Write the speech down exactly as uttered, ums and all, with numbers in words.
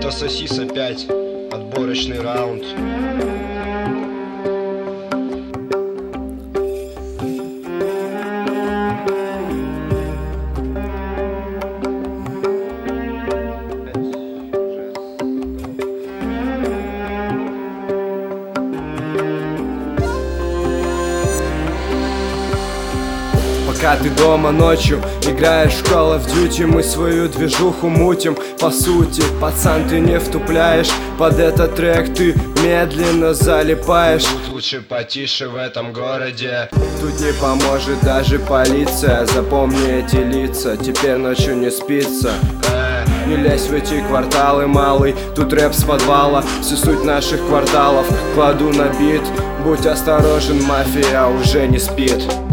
засосись опять, отборочный раунд. Пока ты дома ночью играешь в Call of Duty, мы свою движуху мутим. По сути, пацан, ты не втупляешь, под этот трек ты медленно залипаешь. Тут лучше потише в этом городе. Тут не поможет даже полиция, запомни эти лица, теперь ночью не спится. Не лезь в эти кварталы, малый, тут рэп с подвала. Всю суть наших кварталов кладу на бит. Будь осторожен, мафия уже не спит.